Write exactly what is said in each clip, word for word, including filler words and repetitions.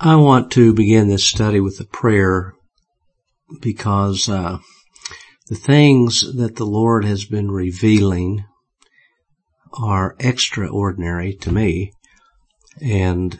I want to begin this study with a prayer because uh, the things that the Lord has been revealing are extraordinary to me, and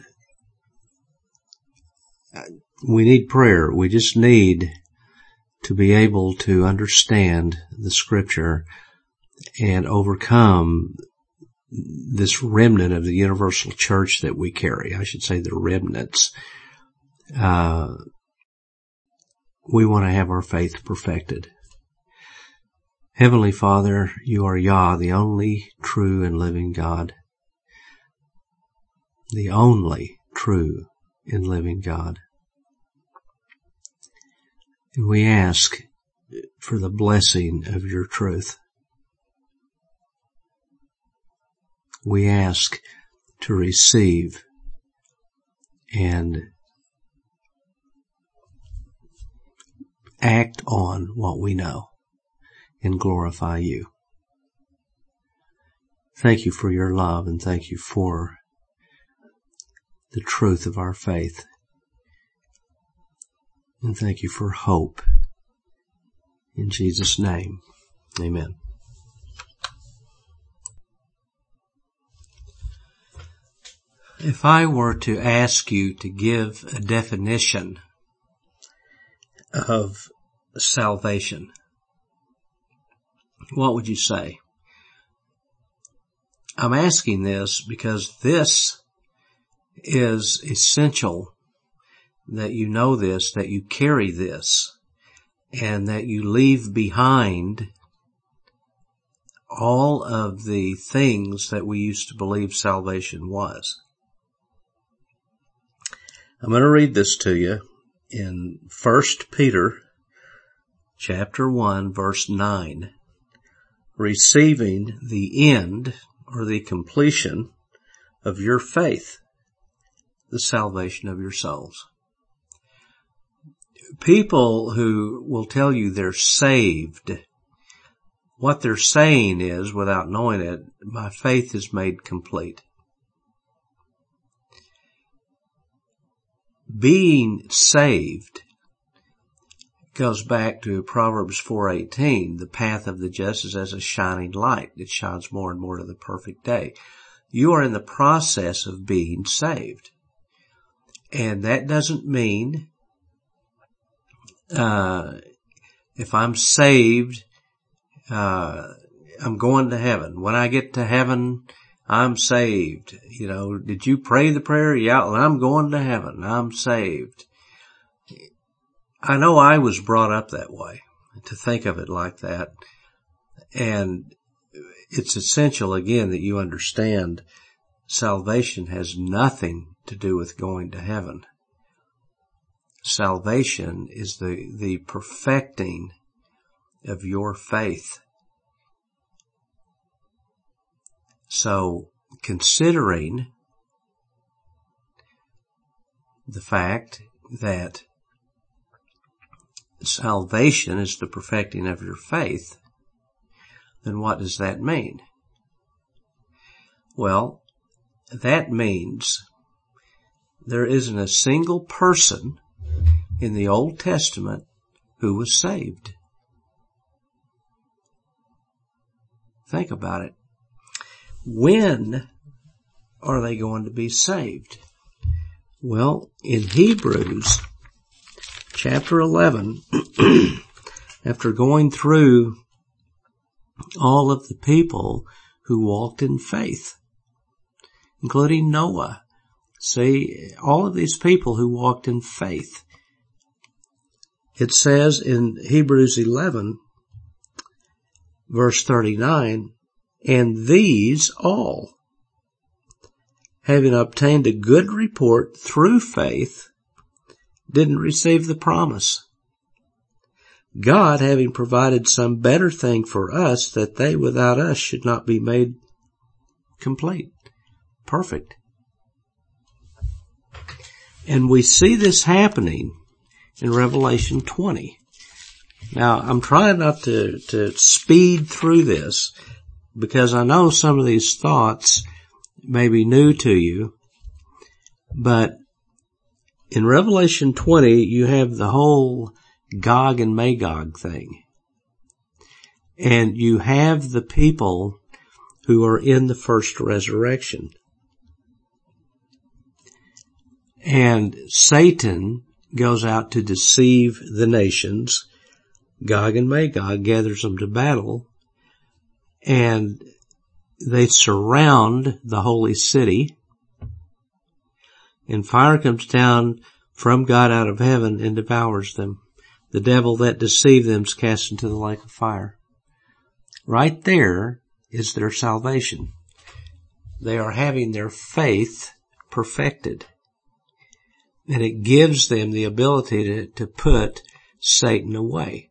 we need prayer. We just need to be able to understand the Scripture and overcome this remnant of the universal church that we carry. I should say the remnants. Uh, we want to have our faith perfected. Heavenly Father, you are Yah, the only true and living God. The only true and living God. And we ask for the blessing of your truth. We ask to receive and act on what we know and glorify you. Thank you for your love, and thank you for the truth of our faith. And thank you for hope. In Jesus' name, amen. If I were to ask you to give a definition of salvation, what would you say? I'm asking this because this is essential that you know this, that you carry this, and that you leave behind all of the things that we used to believe salvation was. I'm going to read this to you in First Peter chapter one, verse nine. Receiving the end or the completion of your faith, the salvation of your souls. People who will tell you they're saved, what they're saying is, without knowing it, my faith is made complete. Being saved goes back to Proverbs four eighteen. The path of the just is as a shining light. It shines more and more to the perfect day. You are in the process of being saved. And that doesn't mean, uh, if I'm saved, uh, I'm going to heaven. When I get to heaven, I'm saved. You know, did you pray the prayer? Yeah, well, I'm going to heaven. I'm saved. I know I was brought up that way, to think of it like that. And it's essential, again, that you understand salvation has nothing to do with going to heaven. Salvation is the, the perfecting of your faith. So, considering the fact that salvation is the perfecting of your faith, then what does that mean? Well, that means there isn't a single person in the Old Testament who was saved. Think about it. When are they going to be saved? Well, in Hebrews chapter eleven, after going through all of the people who walked in faith, including Noah, see, all of these people who walked in faith, it says in Hebrews eleven, verse thirty-nine, and these all, having obtained a good report through faith, didn't receive the promise. God having provided some better thing for us, that they without us should not be made complete, perfect. And we see this happening in Revelation twenty. Now, I'm trying not to, to speed through this, because I know some of these thoughts may be new to you, but in Revelation twenty, you have the whole Gog and Magog thing. And you have the people who are in the first resurrection. And Satan goes out to deceive the nations. Gog and Magog gathers them to battle, and they surround the holy city, and fire comes down from God out of heaven and devours them. The devil that deceived them is cast into the lake of fire. Right there is their salvation. They are having their faith perfected. And it gives them the ability to, to put Satan away.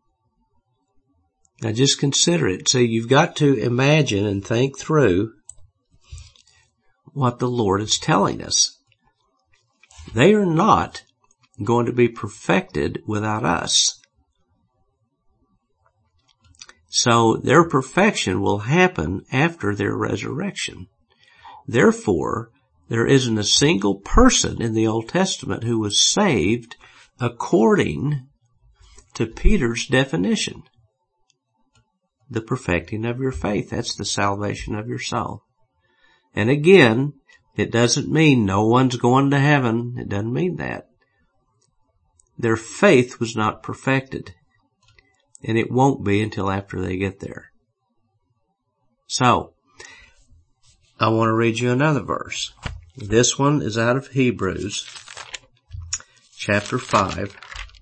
Now just consider it. So you've got to imagine and think through what the Lord is telling us. They are not going to be perfected without us. So their perfection will happen after their resurrection. Therefore, there isn't a single person in the Old Testament who was saved according to Peter's definition. The perfecting of your faith. That's the salvation of your soul. And again, it doesn't mean no one's going to heaven. It doesn't mean that. Their faith was not perfected. And it won't be until after they get there. So, I want to read you another verse. This one is out of Hebrews, chapter five.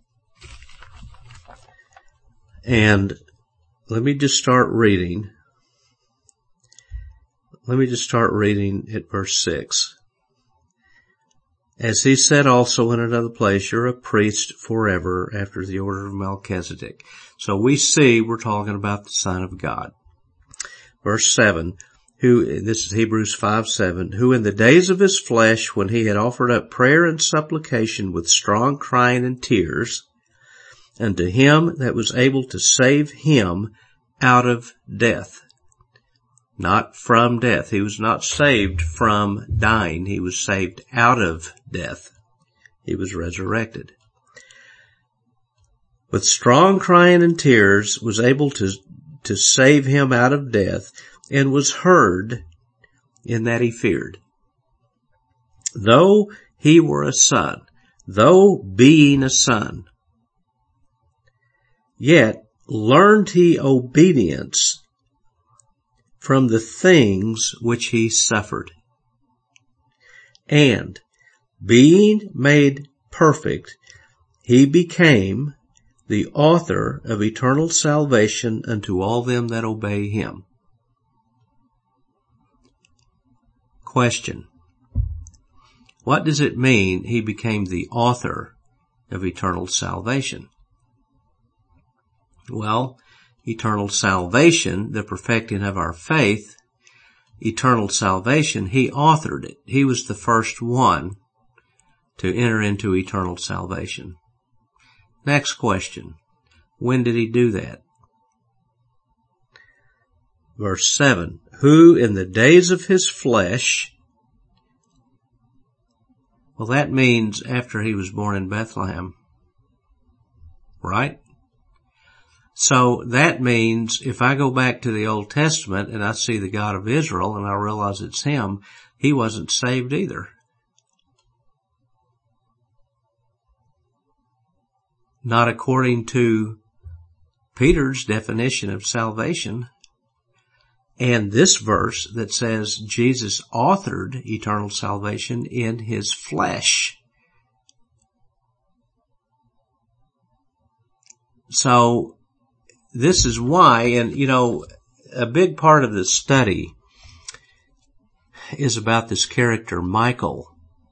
And let me just start reading. Let me just start reading at verse six. As he said also in another place, you're a priest forever after the order of Melchizedek. So we see we're talking about the Son of God. Verse seven, who, this is Hebrews five seven, who in the days of his flesh, when he had offered up prayer and supplication with strong crying and tears, unto him that was able to save him out of death. Not from death. He was not saved from dying. He was saved out of death. He was resurrected. With strong crying and tears was able to, to save him out of death, and was heard in that he feared. Though he were a son, though being a son, yet learned he obedience from the things which he suffered. And being made perfect, he became the author of eternal salvation unto all them that obey him. Question. What does it mean he became the author of eternal salvation? Well, eternal salvation, the perfecting of our faith, eternal salvation, he authored it. He was the first one to enter into eternal salvation. Next question. When did he do that? Verse seven, who in the days of his flesh, well, that means after he was born in Bethlehem, right? So that means if I go back to the Old Testament and I see the God of Israel and I realize it's him, he wasn't saved either. Not according to Peter's definition of salvation. And this verse that says Jesus authored eternal salvation in his flesh. So this is why, and you know, a big part of the study is about this character Michael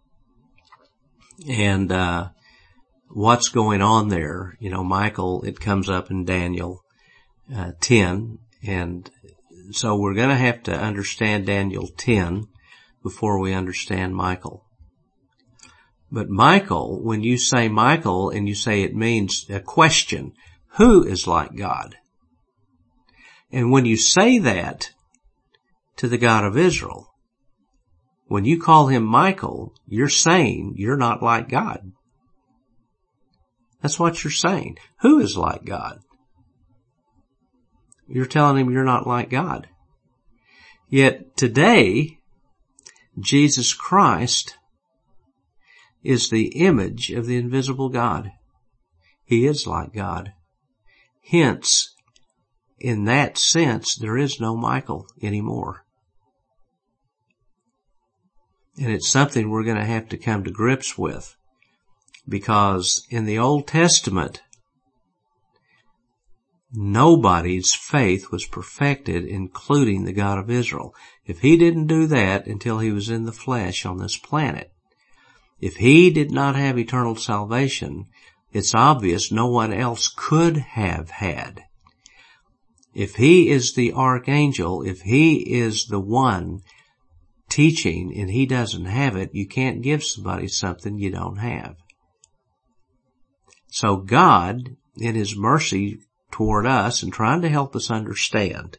and uh what's going on there. You know, Michael, it comes up in Daniel uh, ten, and so we're going to have to understand Daniel ten before we understand Michael. But Michael, when you say Michael and you say it means a question, who is like God? And when you say that to the God of Israel, When you call him Michael, you're saying you're not like God. That's what you're saying. Who is like God? You're telling him you're not like God. Yet today, Jesus Christ is the image of the invisible God. He is like God. Hence, in that sense, there is no Michael anymore. And it's something we're going to have to come to grips with. Because in the Old Testament, nobody's faith was perfected, including the God of Israel. If he didn't do that until he was in the flesh on this planet, if he did not have eternal salvation, it's obvious no one else could have had. If he is the archangel, if he is the one teaching and he doesn't have it, you can't give somebody something you don't have. So God, in his mercy toward us and trying to help us understand,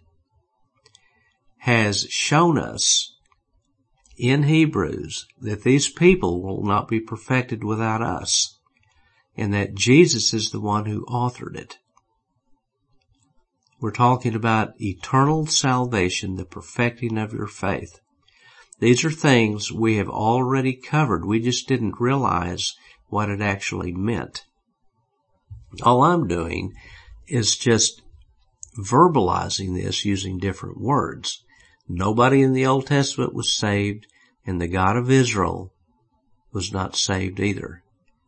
has shown us in Hebrews that these people will not be perfected without us, and that Jesus is the one who authored it. We're talking about eternal salvation, the perfecting of your faith. These are things we have already covered. We just didn't realize what it actually meant. All I'm doing is just verbalizing this using different words. Nobody in the Old Testament was saved, and the God of Israel was not saved either.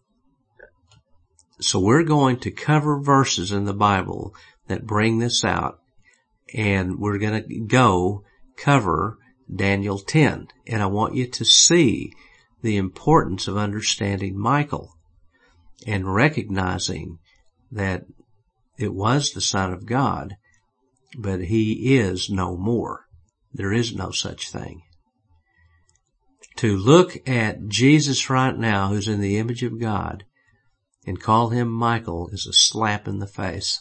So we're going to cover verses in the Bible that bring this out, and we're going to go cover Daniel ten. And I want you to see the importance of understanding Michael and recognizing that it was the Son of God, but he is no more. There is no such thing. To look at Jesus right now, who's in the image of God, and call him Michael is a slap in the face.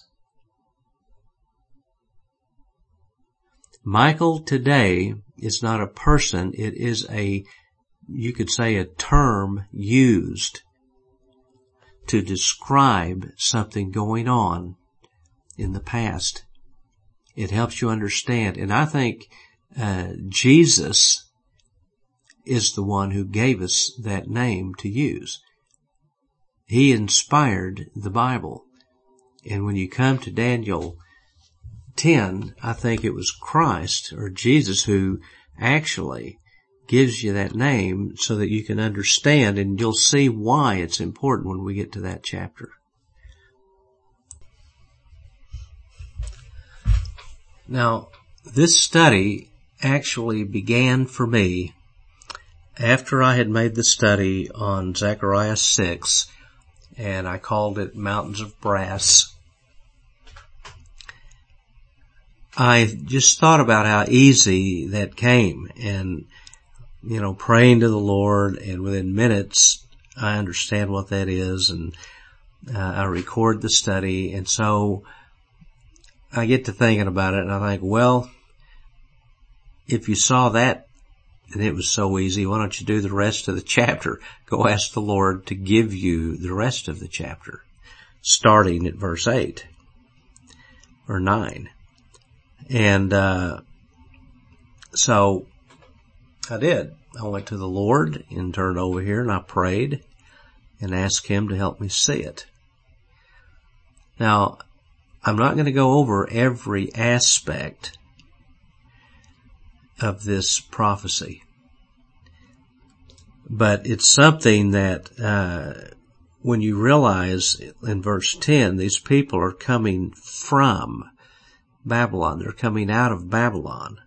Michael today is not a person, it is a, you could say, a term used to describe something going on in the past. It helps you understand. And I think uh, Jesus is the one who gave us that name to use. He inspired the Bible. And when you come to Daniel ten, I think it was Christ or Jesus who actually gives you that name so that you can understand, and you'll see why it's important when we get to that chapter. Now, this study actually began for me after I had made the study on Zechariah six, and I called it Mountains of Brass. I just thought about how easy that came, and, you know, praying to the Lord, and within minutes I understand what that is, and uh, I record the study, and so I get to thinking about it, and I think, well, if you saw that and it was so easy, why don't you do the rest of the chapter? Go ask the Lord to give you the rest of the chapter, starting at verse eight or nine. And uh so I did. I went to the Lord and turned over here, and I prayed and asked him to help me see it. Now, I'm not going to go over every aspect of this prophecy, but it's something that uh when you realize in verse ten, these people are coming from Babylon. They're coming out of Babylon,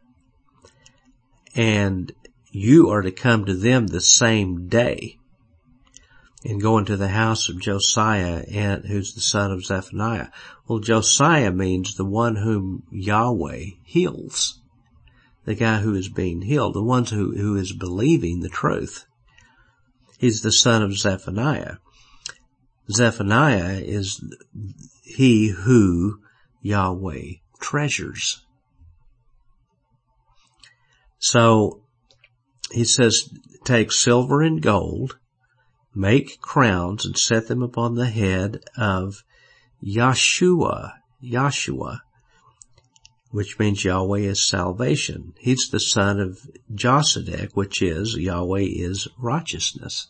and you are to come to them the same day and go into the house of Josiah, and who's the son of Zephaniah. Well, Josiah means the one whom Yahweh heals, the guy who is being healed, the ones who, who is believing the truth. He's the son of Zephaniah. Zephaniah is he who Yahweh treasures. So he says, take silver and gold, make crowns and set them upon the head of Yahshua, Yahshua, which means Yahweh is salvation. He's the son of Josedek, which is Yahweh is righteousness.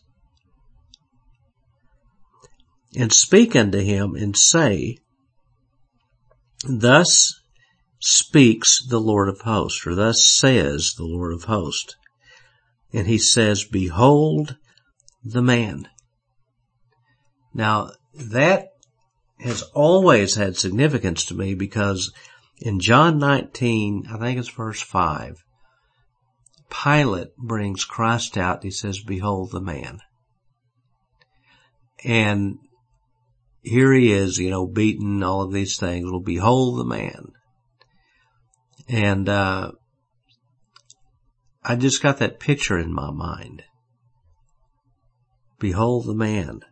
And speak unto him and say, thus speaks the Lord of hosts, or thus says the Lord of hosts. And he says, behold the man. Now, that has always had significance to me, because in John nineteen, I think it's verse five, Pilate brings Christ out and he says, behold the man. And here he is, you know, beaten, all of these things. Well, behold the man. And, uh, I just got that picture in my mind. Behold the man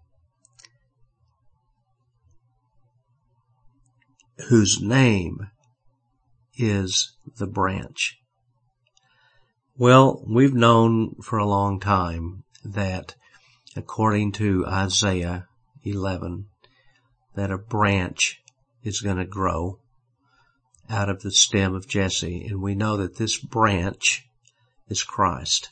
whose name is the branch. Well, we've known for a long time that according to Isaiah eleven, that a branch is going to grow out of the stem of Jesse, and we know that this branch is Christ.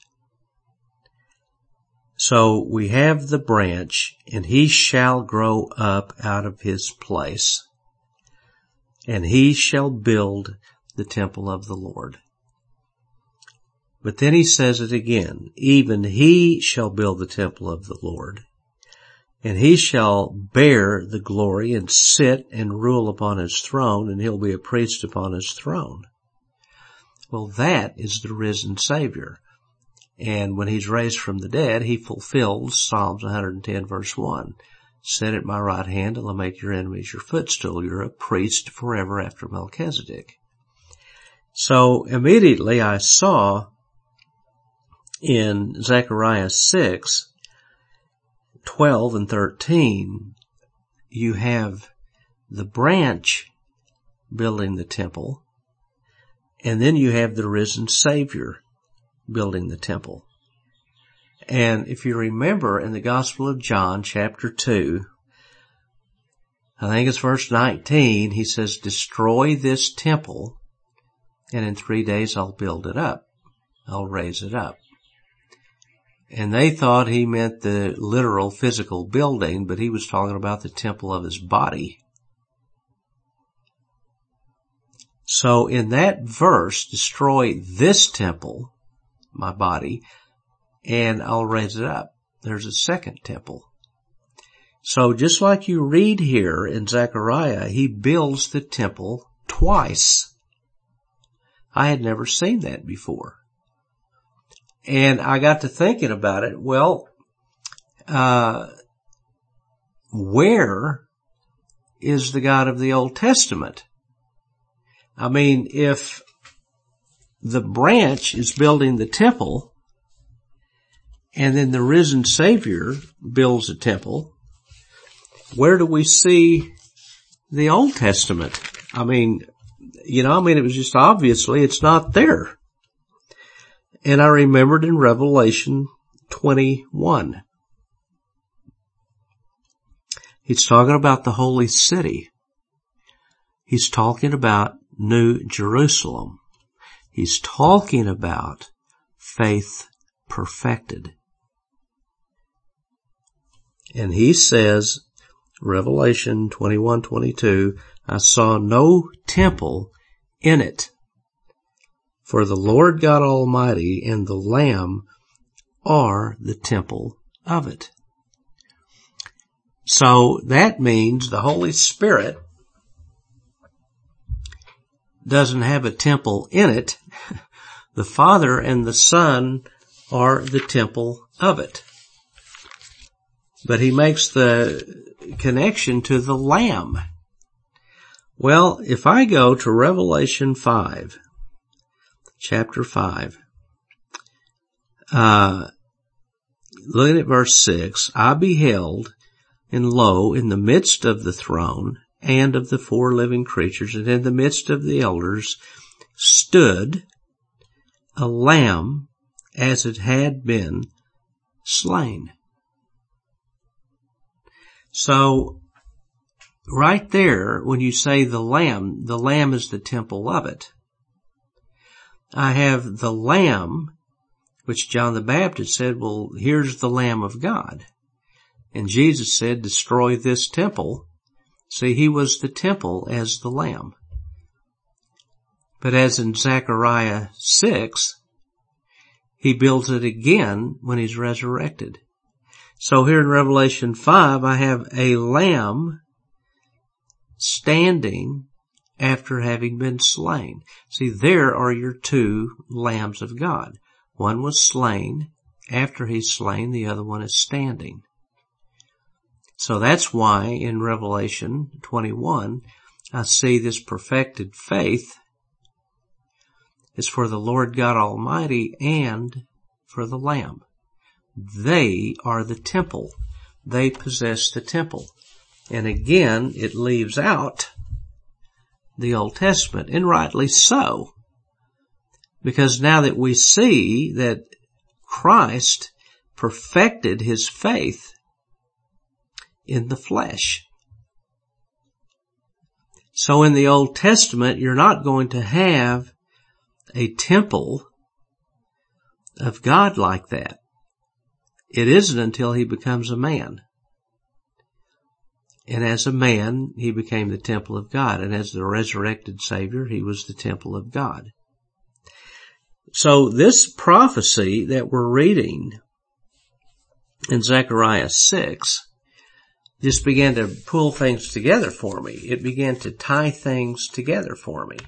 So we have the branch, and he shall grow up out of his place, and he shall build the temple of the Lord. But then he says it again, even he shall build the temple of the Lord, and he shall bear the glory and sit and rule upon his throne, and he'll be a priest upon his throne. Well, that is the risen Savior. And when he's raised from the dead, he fulfills Psalms one hundred ten verse one. Sit at my right hand till I make your enemies your footstool. You're a priest forever after Melchizedek. So immediately I saw in Zechariah six, twelve and thirteen, you have the branch building the temple, and then you have the risen Savior building the temple. And if you remember in the Gospel of John, chapter two, I think it's verse nineteen, he says, destroy this temple, and in three days I'll build it up. I'll raise it up. And they thought he meant the literal physical building, but he was talking about the temple of his body. So in that verse, destroy this temple, my body, and I'll raise it up. There's a second temple. So just like you read here in Zechariah, he builds the temple twice. I had never seen that before. And I got to thinking about it. Well, uh, where is the God of the Old Testament? I mean, if the branch is building the temple, and then the risen Savior builds a temple, where do we see the Old Testament? I mean, you know, I mean, it was just obviously it's not there. And I remembered in Revelation twenty-one, he's talking about the holy city. He's talking about New Jerusalem. He's talking about faith perfected. And he says, Revelation twenty-one twenty-two, I saw no temple in it, for the Lord God Almighty and the Lamb are the temple of it. So that means the Holy Spirit doesn't have a temple in it. The Father and the Son are the temple of it. But he makes the connection to the Lamb. Well, if I go to Revelation five, chapter five, uh, looking at verse six, I beheld, and lo, in the midst of the throne and of the four living creatures, and in the midst of the elders, stood a lamb as it had been slain. So, right there, when you say the Lamb, the Lamb is the temple of it. I have the Lamb, which John the Baptist said, well, here's the Lamb of God. And Jesus said, destroy this temple. See, he was the temple as the Lamb. But as in Zechariah six, he builds it again when he's resurrected. So here in Revelation five, I have a lamb standing after having been slain. See, there are your two lambs of God. One was slain. After he's slain, the other one is standing. So that's why in Revelation twenty-one, I see this perfected faith is for the Lord God Almighty and for the Lamb. They are the temple. They possess the temple. And again, it leaves out the Old Testament, and rightly so. Because now that we see that Christ perfected his faith in the flesh. So in the Old Testament, you're not going to have a temple of God like that. It isn't until he becomes a man. And as a man, he became the temple of God. And as the resurrected Savior, he was the temple of God. So this prophecy that we're reading in Zechariah six just began to pull things together for me. It began to tie things together for me.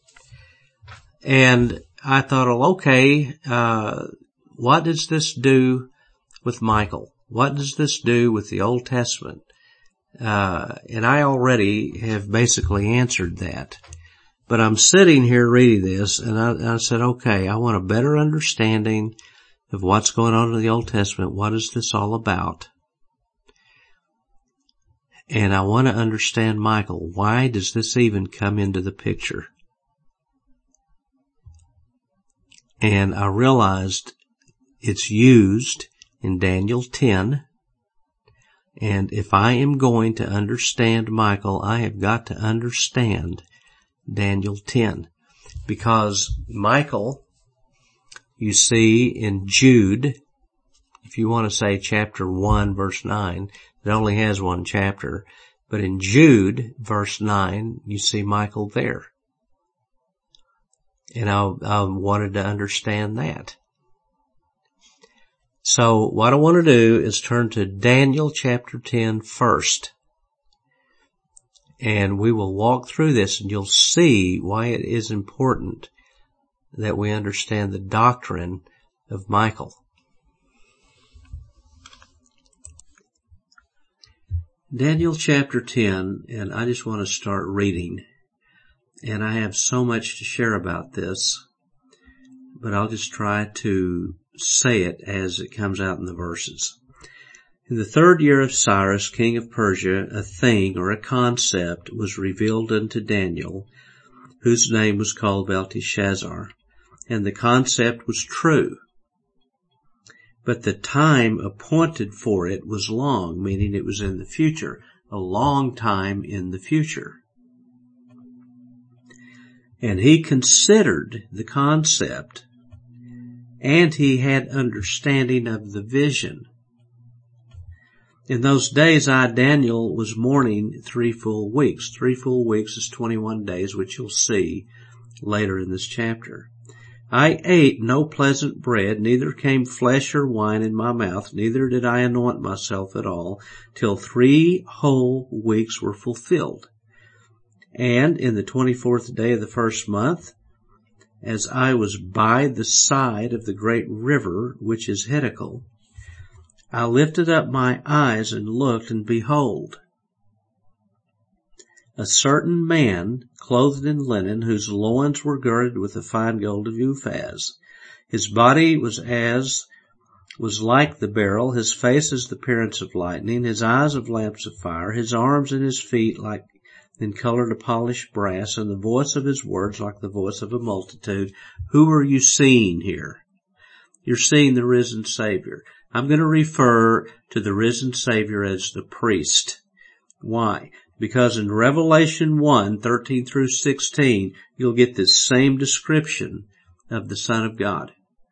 And I thought, well, okay, uh, what does this do with Michael? What does this do with the Old Testament? Uh, and I already have basically answered that. But I'm sitting here reading this, and I, I said, okay, I want a better understanding of what's going on in the Old Testament. What is this all about? And I want to understand Michael. Why does this even come into the picture? And I realized it's used in Daniel ten. And if I am going to understand Michael, I have got to understand Daniel ten. Because Michael, you see in Jude, if you want to say chapter one, verse nine, it only has one chapter. But in Jude, verse nine, you see Michael there. And I, I wanted to understand that. So what I want to do is turn to Daniel chapter ten first. And we will walk through this, and you'll see why it is important that we understand the doctrine of Michael. Daniel chapter ten, and I just want to start reading. And I have so much to share about this, but I'll just try to say it as it comes out in the verses. In the third year of Cyrus, king of Persia, a thing or a concept was revealed unto Daniel, whose name was called Belteshazzar, and the concept was true. But the time appointed for it was long, meaning it was in the future, a long time in the future. And he considered the concept, and he had understanding of the vision. In those days I, Daniel, was mourning three full weeks. Three full weeks is twenty-one days, which you'll see later in this chapter. I ate no pleasant bread, neither came flesh or wine in my mouth, neither did I anoint myself at all, till three whole weeks were fulfilled. And in the twenty-fourth day of the first month, as I was by the side of the great river, which is Hiddekel, I lifted up my eyes and looked, and behold, a certain man, clothed in linen, whose loins were girded with the fine gold of Uphaz. His body was as, was like the beryl, his face as the appearance of lightning, his eyes of lamps of fire, his arms and his feet like in color to polished brass, and the voice of his words like the voice of a multitude. Who are you seeing here? you're seeing the risen Savior. I'm going to refer to the risen Savior as the priest. Why? Because in Revelation one, thirteen through sixteen, you'll get this same description of the Son of God.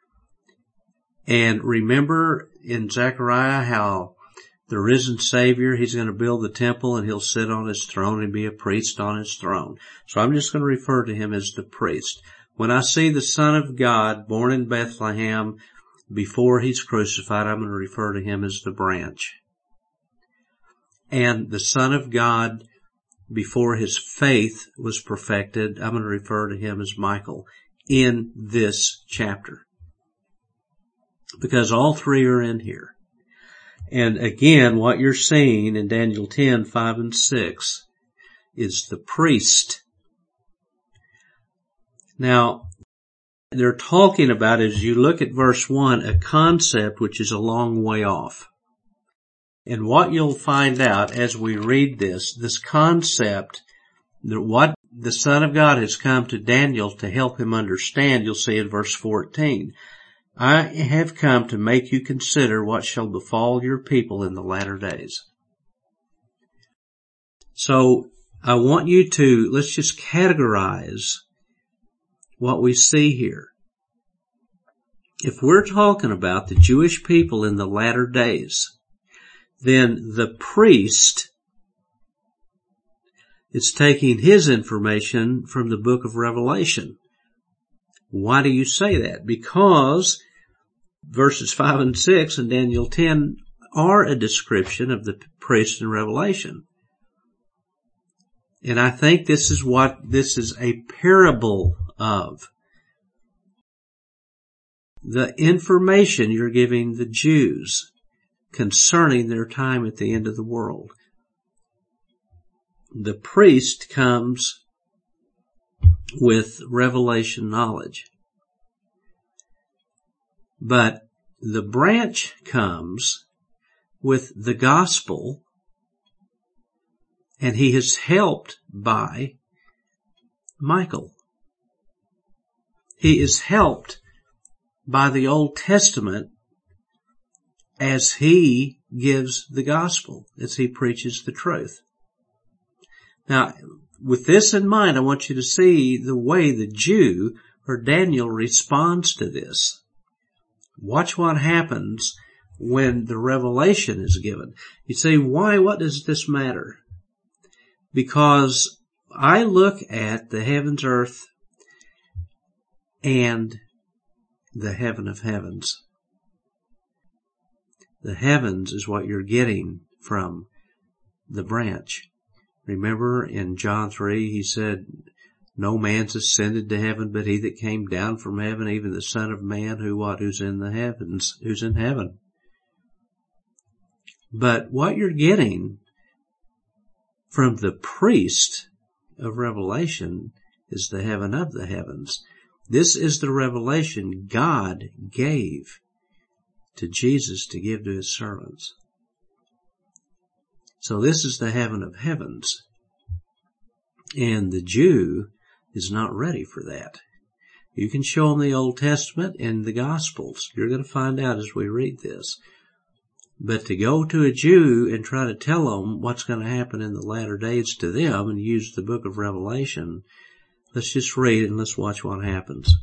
And remember in Zechariah how the risen Savior, he's going to build the temple and he'll sit on his throne and be a priest on his throne. So I'm just going to refer to him as the priest. When I see the Son of God born in Bethlehem before he's crucified, I'm going to refer to him as the branch. And the Son of God, before his faith was perfected, I'm going to refer to him as Michael in this chapter. Because all three are in here. And again, what you're seeing in Daniel ten, five and six is the priest. Now, they're talking about, as you look at verse one, a concept which is a long way off. And what you'll find out as we read this, this concept, that what the Son of God has come to Daniel to help him understand, you'll see in verse fourteen. I have come to make you consider what shall befall your people in the latter days. So, I want you to, let's just categorize what we see here. If we're talking about the Jewish people in the latter days, then the priest is taking his information from the book of Revelation. Why do you say that? Because verses five and six in Daniel ten are a description of the priest in Revelation. And I think this is what this is a parable of. The information you're giving the Jews concerning their time at the end of the world. The priest comes with revelation knowledge. But the branch comes with the gospel, and he is helped by Michael. He is helped by the Old Testament as he gives the gospel, as he preaches the truth. Now, with this in mind, I want you to see the way the Jew, or Daniel, responds to this. Watch what happens when the revelation is given. You say, why? What does this matter? Because I look at the heavens, earth, and the heaven of heavens. The heavens is what you're getting from the branch. Remember in John three, he said, no man's ascended to heaven but he that came down from heaven, even the Son of Man, who what? Who's in the heavens, who's in heaven. But what you're getting from the priest of Revelation is the heaven of the heavens. This is the revelation God gave to Jesus to give to his servants. So this is the heaven of heavens. And the Jew is not ready for that. You can show them the Old Testament and the Gospels. You're going to find out as we read this. But to go to a Jew and try to tell them what's going to happen in the latter days to them and use the book of Revelation, let's just read it and let's watch what happens.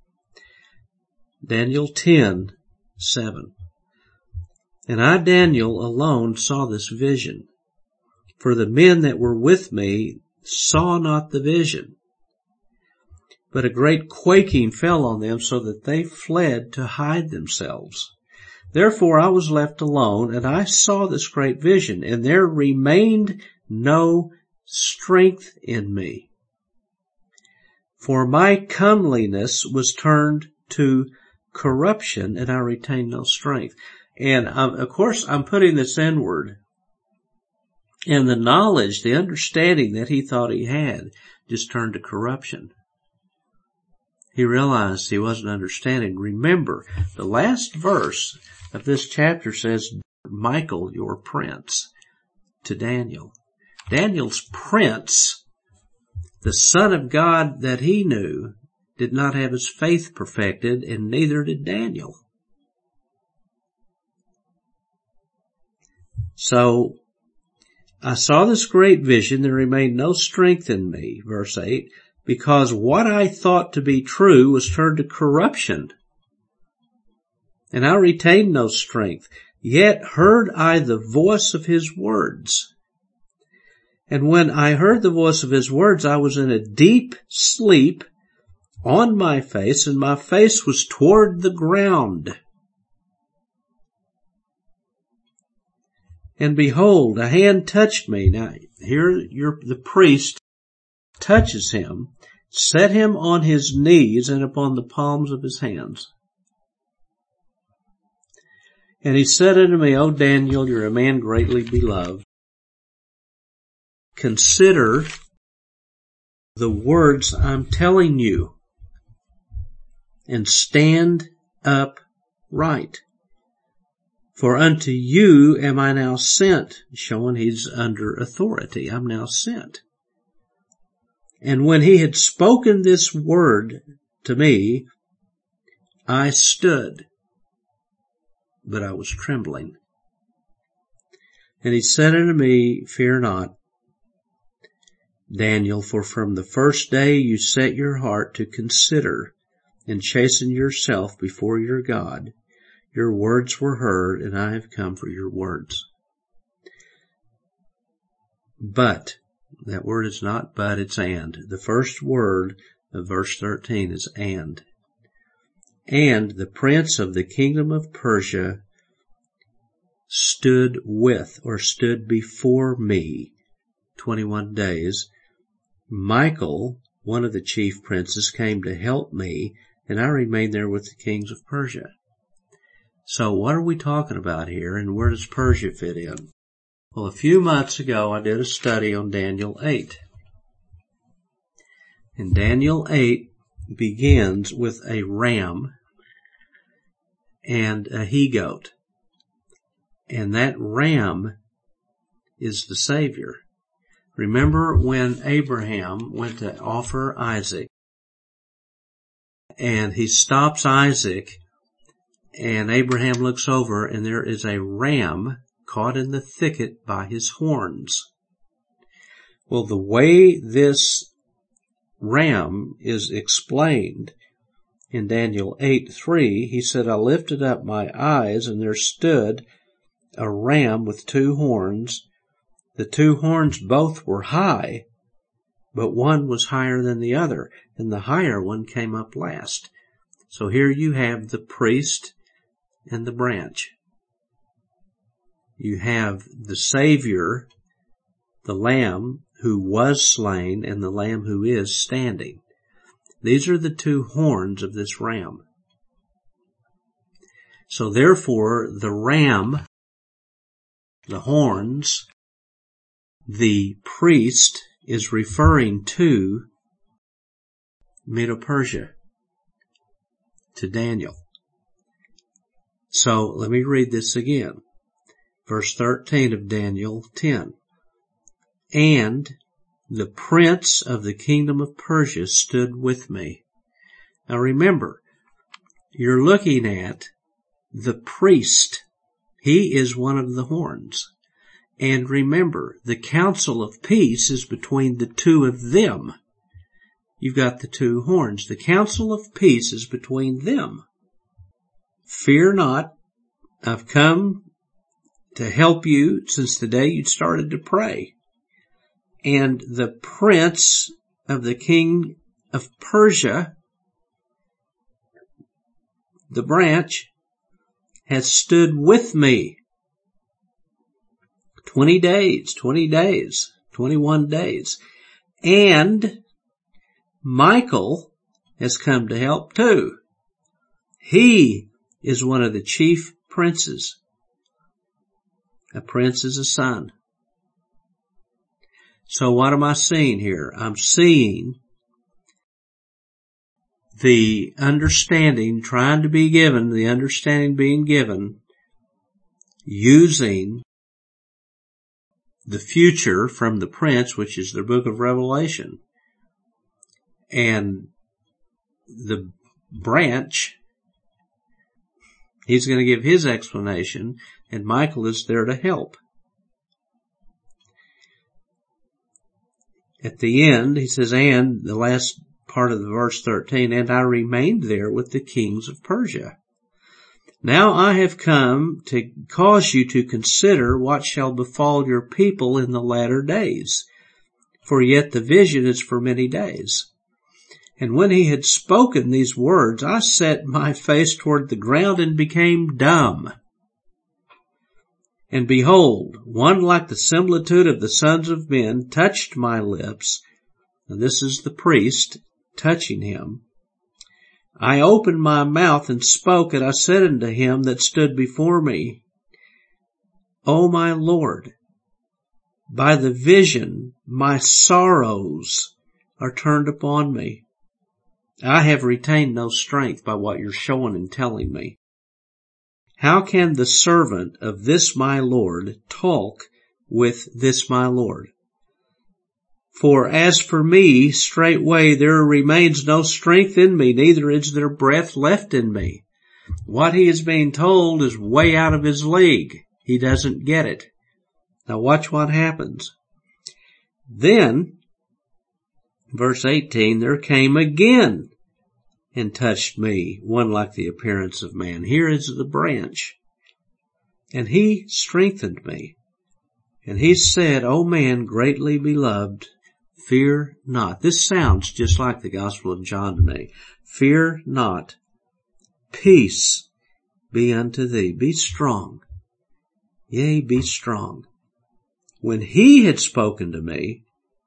Daniel ten, seven. And I, Daniel, alone saw this vision. For the men that were with me saw not the vision. But a great quaking fell on them, so that they fled to hide themselves. Therefore I was left alone, and I saw this great vision, and there remained no strength in me. For my comeliness was turned to corruption, and I retained no strength. And um, of course I'm putting this inward. And the knowledge, the understanding that he thought he had just turned to corruption. He realized he wasn't understanding. Remember, the last verse of this chapter says, Michael, your prince, to Daniel. Daniel's prince, the Son of God that he knew, did not have his faith perfected, and neither did Daniel. So I saw this great vision, there remained no strength in me, verse eight, because what I thought to be true was turned to corruption. And I retained no strength, yet heard I the voice of his words. And when I heard the voice of his words, I was in a deep sleep on my face, and my face was toward the ground. And behold, a hand touched me. Now, here your, the priest touches him, set him on his knees and upon the palms of his hands. And he said unto me, O Daniel, you're a man greatly beloved. Consider the words I'm telling you, and stand upright. For unto you am I now sent, showing he's under authority. I'm now sent. And when he had spoken this word to me, I stood, but I was trembling. And he said unto me, Fear not, Daniel, for from the first day you set your heart to consider and chasten yourself before your God, your words were heard, and I have come for your words. But, that word is not but, it's and. The first word of verse thirteen is and. And the prince of the kingdom of Persia stood with, or stood before me, twenty-one days. Michael, one of the chief princes, came to help me, and I remained there with the kings of Persia. So what are we talking about here, and where does Persia fit in? Well, a few months ago I did a study on Daniel eight. And Daniel eight begins with a ram and a he-goat. And that ram is the Savior. Remember when Abraham went to offer Isaac, and he stops Isaac, and Abraham looks over, and there is a ram caught in the thicket by his horns. Well, the way this ram is explained in Daniel eight three, he said, I lifted up my eyes, and there stood a ram with two horns. The two horns both were high, but one was higher than the other, and the higher one came up last. So here you have the priest and the branch. You have the Savior, the Lamb who was slain, and the Lamb who is standing. These are the two horns of this ram. So therefore, the ram, the horns, the priest is referring to Medo-Persia, to Daniel. So let me read this again. Verse thirteen of Daniel ten. And the prince of the kingdom of Persia stood with me. Now remember, you're looking at the priest. He is one of the horns. And remember, the council of peace is between the two of them. You've got the two horns. The council of peace is between them. Fear not, I've come to help you since the day you started to pray. And the prince of the king of Persia, the branch, has stood with me. Twenty days, twenty days, twenty-one days. And Michael has come to help too. He is one of the chief princes. A prince is a son. So what am I seeing here? I'm seeing the understanding trying to be given, the understanding being given, using the future from the prince, which is the book of Revelation. And the branch, he's going to give his explanation, and Michael is there to help. at the end, he says, and the last part of the verse thirteen, and I remained there with the kings of Persia. Now I have come to cause you to consider what shall befall your people in the latter days. For yet the vision is for many days. And when he had spoken these words, I set my face toward the ground and became dumb. And behold, one like the similitude of the sons of men touched my lips. And this is the priest touching him. I opened my mouth and spoke, and I said unto him that stood before me, O my Lord, by the vision my sorrows are turned upon me. I have retained no strength by what you're showing and telling me. How can the servant of this my Lord talk with this my Lord? For as for me, straightway there remains no strength in me, neither is there breath left in me. What he is being told is way out of his league. He doesn't get it. Now watch what happens. Then, verse eighteen, there came again and touched me, one like the appearance of man. Here is the branch. And he strengthened me. And he said, O man greatly beloved, fear not. This sounds just like the Gospel of John to me. Fear not. Peace be unto thee. Be strong. Yea, be strong. When he had spoken to me,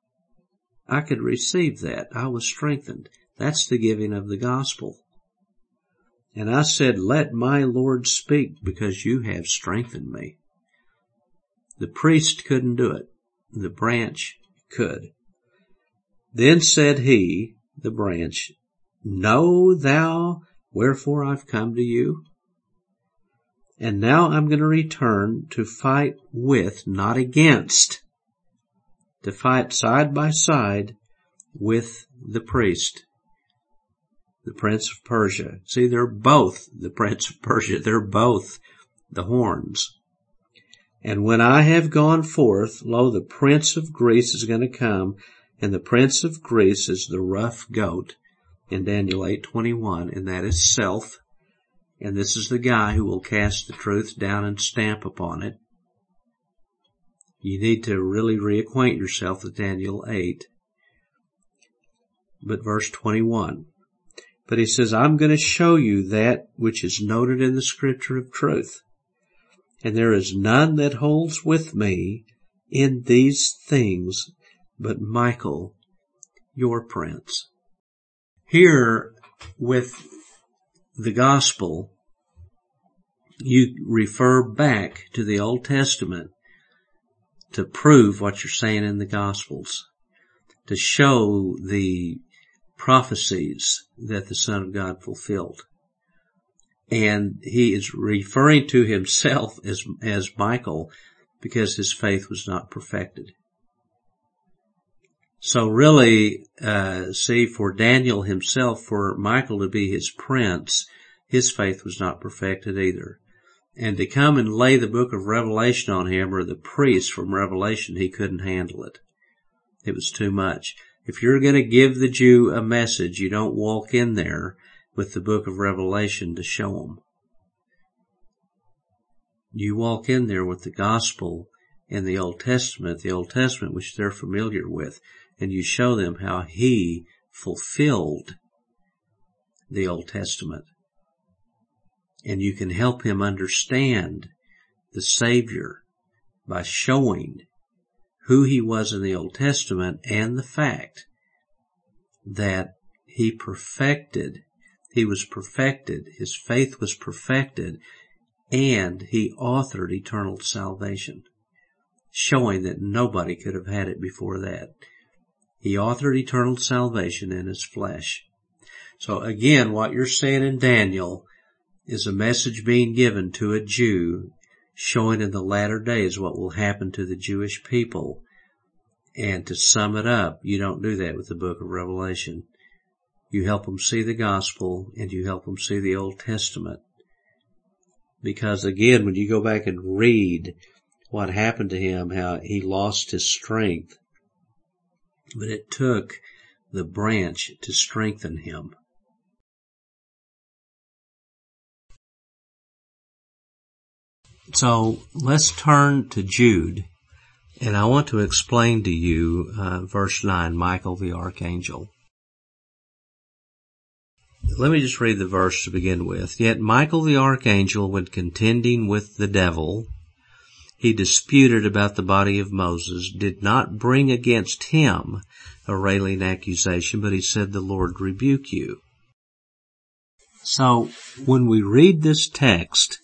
I could receive that. I was strengthened. That's the giving of the gospel. And I said, let my Lord speak, because you have strengthened me. The priest couldn't do it. The branch could. Then said he, the branch, know thou wherefore I've come to you? And now I'm going to return to fight with, not against, to fight side by side with the priest, the prince of Persia. See, they're both the prince of Persia. They're both the horns. And when I have gone forth, lo, the prince of Greece is going to come, and the prince of Greece is the rough goat in Daniel eight twenty-one, and that is self. And this is the guy who will cast the truth down and stamp upon it. You need to really reacquaint yourself with Daniel eight. But verse twenty-one. But he says, I'm going to show you that which is noted in the scripture of truth. And there is none that holds with me in these things but Michael, your prince. Here, with the gospel, you refer back to the Old Testament to prove what you're saying in the Gospels, to show the prophecies that the Son of God fulfilled. And he is referring to himself as, as Michael because his faith was not perfected. So really, uh, see, for Daniel himself, for Michael to be his prince, his faith was not perfected either. And to come and lay the book of Revelation on him, or the priest from Revelation, he couldn't handle it. It was too much. If you're going to give the Jew a message, you don't walk in there with the book of Revelation to show them. You walk in there with the gospel in the Old Testament, the Old Testament which they're familiar with, and you show them how he fulfilled the Old Testament. And you can help him understand the Savior by showing who he was in the Old Testament and the fact that he perfected, he was perfected, his faith was perfected, and he authored eternal salvation, showing that nobody could have had it before that. He authored eternal salvation in his flesh. So again, what you're saying in Daniel is a message being given to a Jew, showing in the latter days what will happen to the Jewish people. And to sum it up, you don't do that with the book of Revelation. You help them see the gospel, and you help them see the Old Testament. Because again, when you go back and read what happened to him, how he lost his strength, but it took the branch to strengthen him. So let's turn to Jude, and I want to explain to you uh, verse nine, Michael the Archangel. Let me just read the verse to begin with. Yet Michael the Archangel, when contending with the devil, he disputed about the body of Moses, did not bring against him a railing accusation, but he said, the Lord rebuke you. So when we read this text,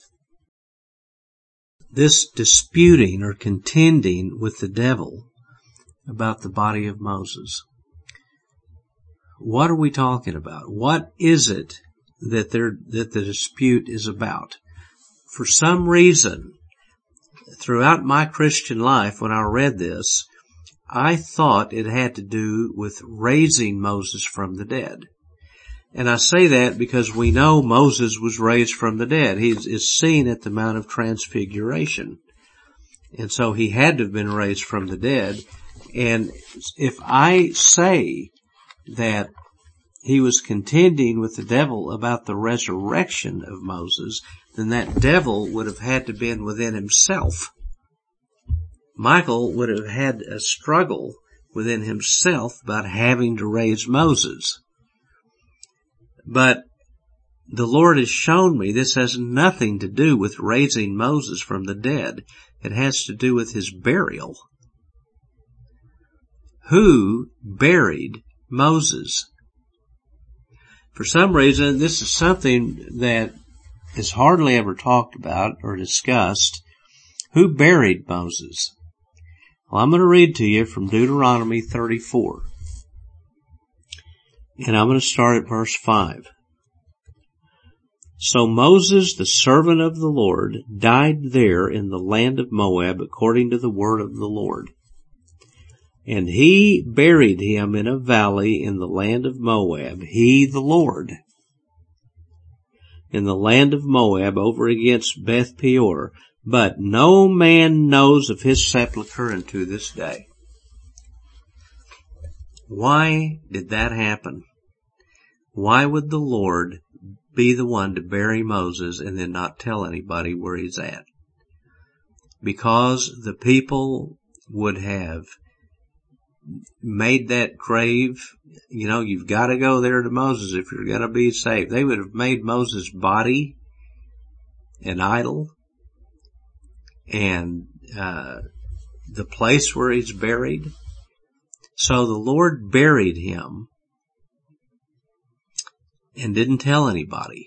this disputing or contending with the devil about the body of Moses, what are we talking about? What is it that they're, that the dispute is about? For some reason, throughout my Christian life, when I read this, I thought it had to do with raising Moses from the dead. And I say that because we know Moses was raised from the dead. He is seen at the Mount of Transfiguration. And so he had to have been raised from the dead. And if I say that he was contending with the devil about the resurrection of Moses, then that devil would have had to been within himself. Michael would have had a struggle within himself about having to raise Moses. But the Lord has shown me this has nothing to do with raising Moses from the dead. It has to do with his burial. Who buried Moses? For some reason, this is something that is hardly ever talked about or discussed. Who buried Moses? Well, I'm going to read to you from Deuteronomy thirty-four. And I'm going to start at verse five. So Moses, the servant of the Lord, died there in the land of Moab according to the word of the Lord. And he buried him in a valley in the land of Moab, he the Lord, in the land of Moab over against Beth Peor. But no man knows of his sepulchre unto this day. Why did that happen? Why would the Lord be the one to bury Moses and then not tell anybody where he's at? Because the people would have made that grave, you know, you've got to go there to Moses if you're going to be saved. They would have made Moses' body an idol, and uh the place where he's buried. So the Lord buried him and didn't tell anybody.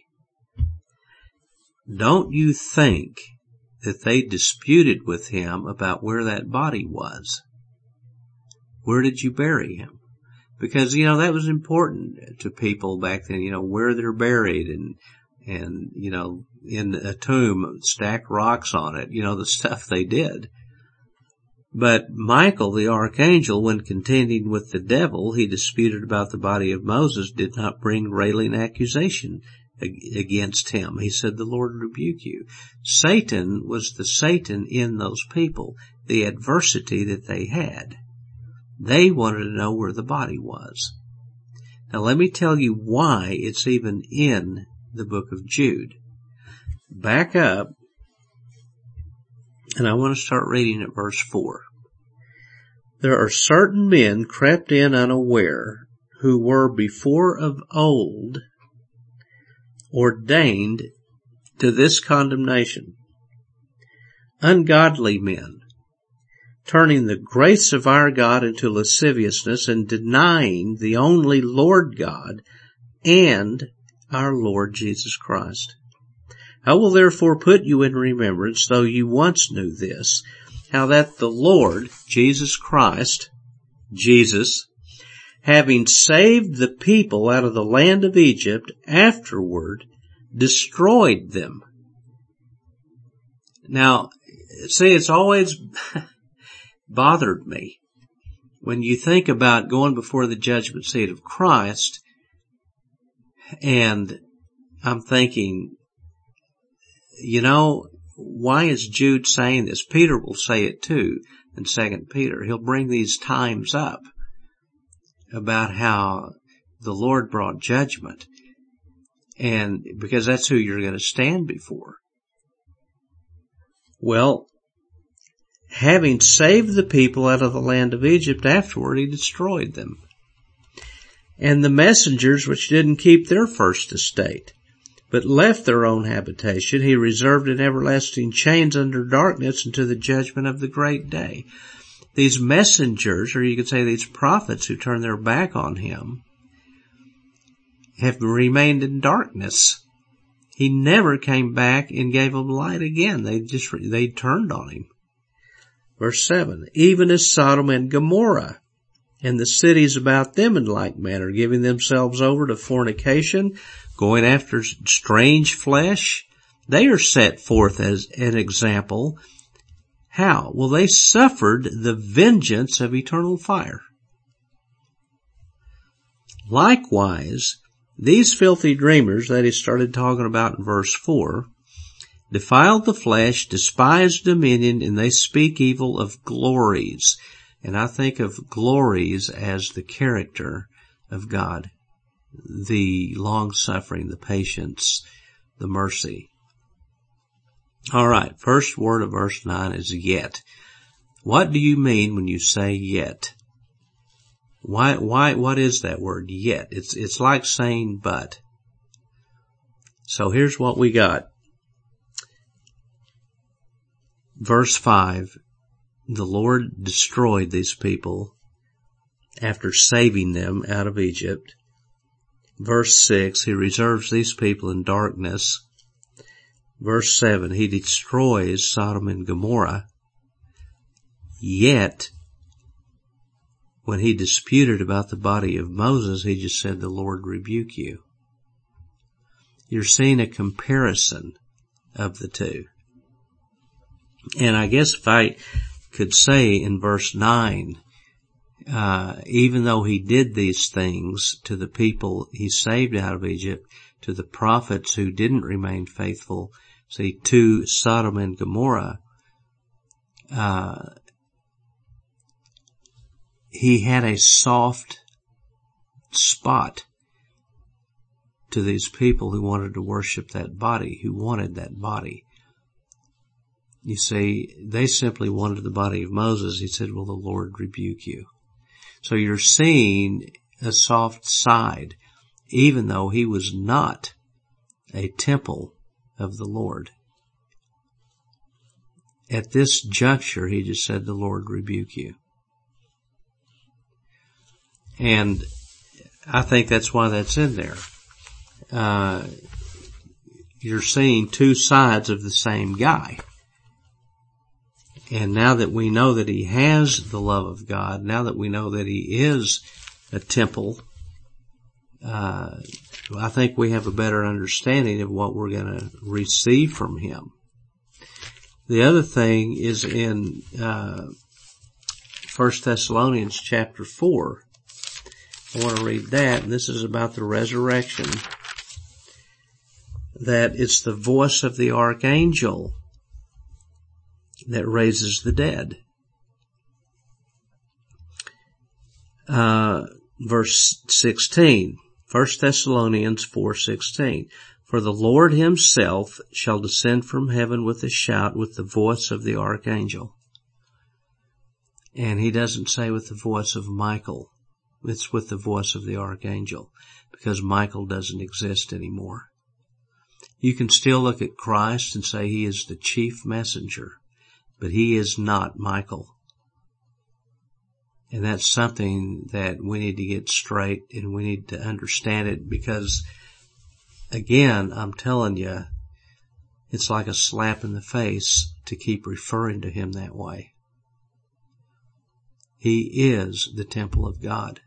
Don't you think that they disputed with him about where that body was? Where did you bury him? Because, you know, that was important to people back then, you know, where they're buried and, and, you know, in a tomb, stack rocks on it, you know, the stuff they did. But Michael, the archangel, when contending with the devil, he disputed about the body of Moses, did not bring railing accusation against him. He said, the Lord rebuke you. Satan was the Satan in those people, the adversity that they had. They wanted to know where the body was. Now let me tell you why it's even in the book of Jude. Back up, and I want to start reading at verse four. There are certain men crept in unaware, who were before of old ordained to this condemnation. Ungodly men, turning the grace of our God into lasciviousness and denying the only Lord God and our Lord Jesus Christ. I will therefore put you in remembrance, though you once knew this, how that the Lord, Jesus Christ, Jesus, having saved the people out of the land of Egypt, afterward destroyed them. Now, see, it's always bothered me when you think about going before the judgment seat of Christ, and I'm thinking, you know, why is Jude saying this? Peter will say it too in Second Peter. He'll bring these times up. about how the Lord brought judgment, and because that's who you're going to stand before. Well, having saved the people out of the land of Egypt, afterward he destroyed them. And the messengers which didn't keep their first estate, but left their own habitation, he reserved in everlasting chains under darkness unto the judgment of the great day. These messengers, or you could say these prophets who turned their back on him, have remained in darkness. He never came back and gave them light again. They just, they turned on him. Verse seven, even as Sodom and Gomorrah and the cities about them in like manner, giving themselves over to fornication, going after strange flesh, they are set forth as an example. How? Well, they suffered the vengeance of eternal fire. Likewise, these filthy dreamers that he started talking about in verse four, defiled the flesh, despised dominion, and they speak evil of glories. And I think of glories as the character of God, the long-suffering, the patience, the mercy. All right, first word of verse nine is yet. What do you mean when you say yet? Why, why, what is that word yet? It's, it's like saying but. So here's what we got. Verse five, the Lord destroyed these people after saving them out of Egypt. Verse six, he reserves these people in darkness. Verse seven, he destroys Sodom and Gomorrah. Yet, when he disputed about the body of Moses, he just said, the Lord rebuke you. You're seeing a comparison of the two. And I guess if I could say in verse nine, uh, even though he did these things to the people he saved out of Egypt, to the prophets who didn't remain faithful, see, to Sodom and Gomorrah, uh, he had a soft spot to these people who wanted to worship that body, who wanted that body. You see, they simply wanted the body of Moses. He said, will the Lord rebuke you? So you're seeing a soft side, even though he was not a temple of the Lord. At this juncture, he just said, the Lord rebuke you. And I think that's why that's in there. Uh, you're seeing two sides of the same guy. And now that we know that he has the love of God, now that we know that he is a temple, uh, I think we have a better understanding of what we're going to receive from him. The other thing is in, uh, First Thessalonians chapter four. I want to read that, and this is about the resurrection, that it's the voice of the archangel that raises the dead. Uh, verse sixteen, First Thessalonians four sixteen. For the Lord himself shall descend from heaven with a shout, with the voice of the archangel. And he doesn't say with the voice of Michael. It's with the voice of the archangel, because Michael doesn't exist anymore. You can still look at Christ and say he is the chief messenger, but he is not Michael. And that's something that we need to get straight, and we need to understand it, because again, I'm telling you, it's like a slap in the face to keep referring to him that way. He is the temple of God.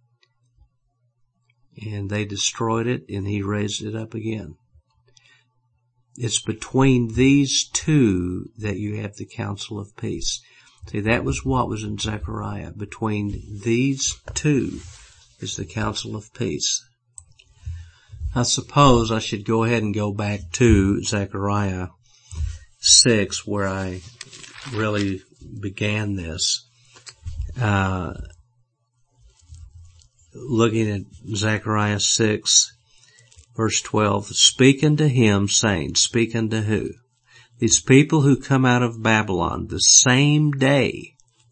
And they destroyed it, and he raised it up again. It's between these two that you have the council of peace. See, that was what was in Zechariah. Between these two is the council of peace. I suppose I should go ahead and go back to Zechariah six, where I really began this. Uh, looking at Zechariah six, verse twelve, speak unto him, saying, speak unto who? These people who come out of Babylon the same day,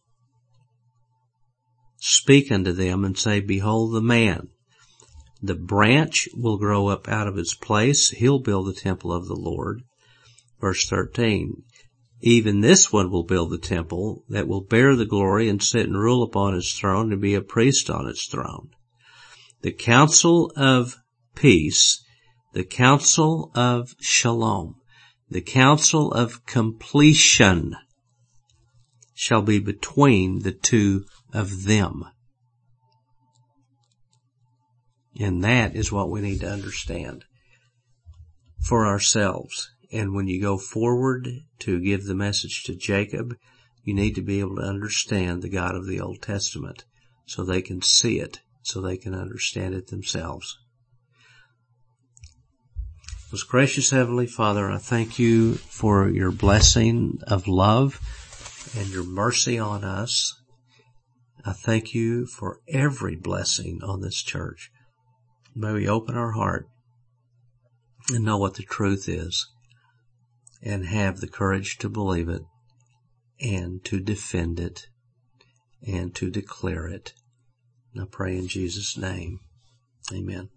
speak unto them and say, behold the man. The branch will grow up out of its place. He'll build the temple of the Lord. Verse thirteen, even this one will build the temple that will bear the glory and sit and rule upon its throne and be a priest on its throne. The counsel of peace, the counsel of shalom, the counsel of completion shall be between the two of them. And that is what we need to understand for ourselves. And when you go forward to give the message to Jacob, you need to be able to understand the God of the Old Testament so they can see it, so they can understand it themselves. Most gracious Heavenly Father, I thank you for your blessing of love and your mercy on us. I thank you for every blessing on this church. May we open our heart and know what the truth is and have the courage to believe it and to defend it and to declare it. And I pray in Jesus' name. Amen.